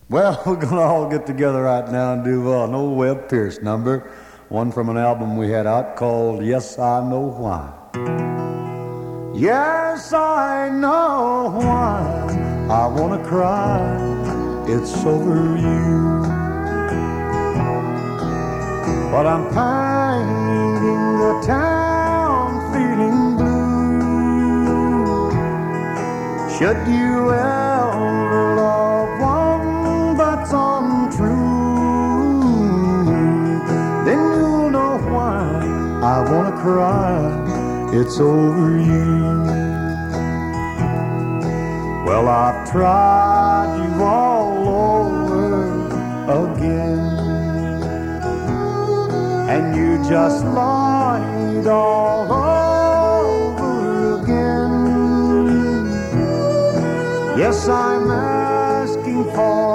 Well, we're gonna all get together right now and do an old Webb Pierce number, one from an album we had out called Yes, I Know Why. Yes, I know why I wanna cry. It's over you. But I'm painting the town feeling blue. Should you ever love one that's untrue, then you'll know why I wanna cry. It's over you. Well, I've tried you all over again, and you just lied all over again. Yes, I'm asking for